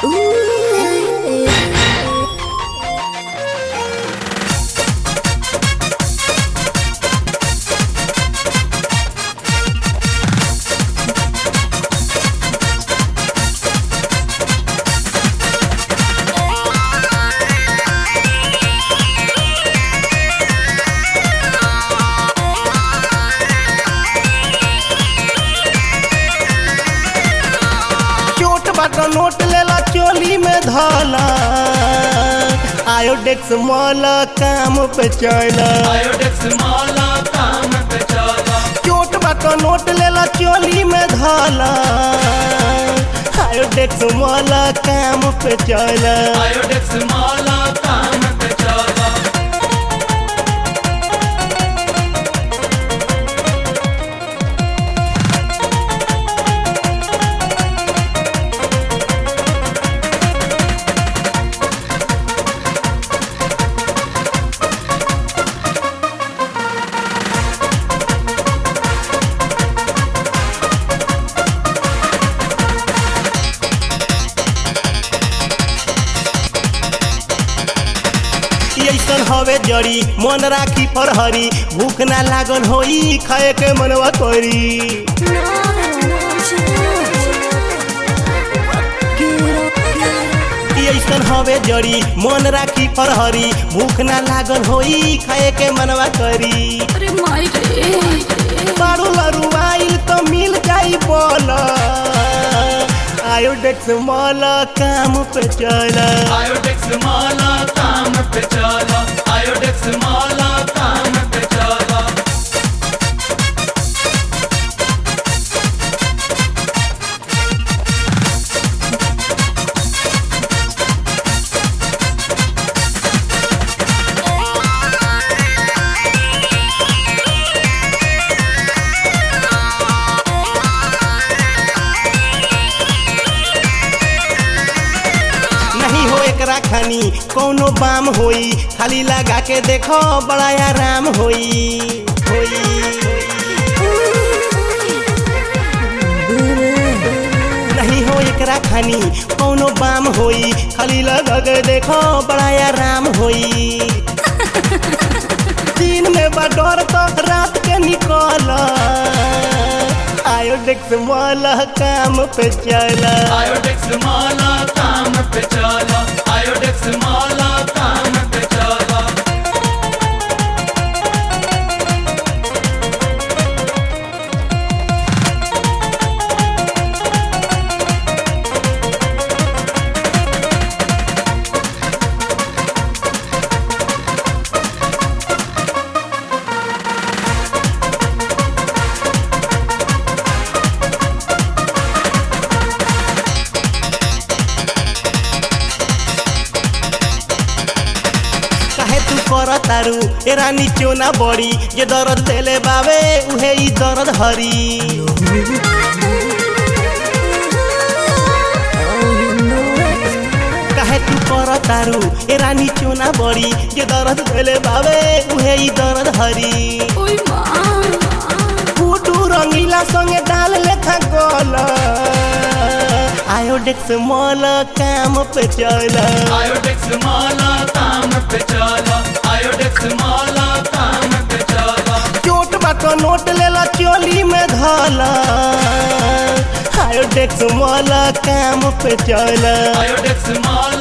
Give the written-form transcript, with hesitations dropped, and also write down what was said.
note लेला चोली में धाला आयोडेक्स माला काम पे चला आयोडेक्स माला काम पे चला चोट बाका नोट लेला चोली में धाला आयोडेक्स माला काम पे चला आयोडेक्स माला काम पे चला ऐसन हवे जड़ी मन राखी पर हरी भूख ना लागल होई खाए के मनवा करी ऐसन हवे जड़ी मन राखी पर हरी भूख ना लागल होई खाए के मनवा करी अरे माई रे बारू लरू आइल तो मिल जाई बोला आयोडेक्स माला काम पे चला आयोडेक्स माला काम पे चला आयोडेक्स माला काम पे चला खानी कोनो बाम होई खाली लगा के देखो बड़ा आराम होई नहीं हो एकरा खानी कोनो बाम होई खाली लगा के देखो बड़ा आराम होई दिन में बडोर तो रात के निकल आयोडेक्स माला काम पे चला आयोडेक्स माला काम पे चला आयोडेक्स माला काम पे चला तारू एरा नीचो ना बड़ी जे दर्द देले बावे उहे ई दर्द हरी काहे तू कर तारू एरा नीचो ना बड़ी जे दर्द देले बावे उहे ई दर्द हरी ओई मां फूटू रंगीला संगे डाल लेखा गोला आयोडेक्स माला काम पे चला आयोडेक्स माला काम पे चला आयोडेक्स माला काम पे चला चोट बाका नोट लेला चोली में धाला आयोडेक्स माला काम पे चला आयोडेक्स माला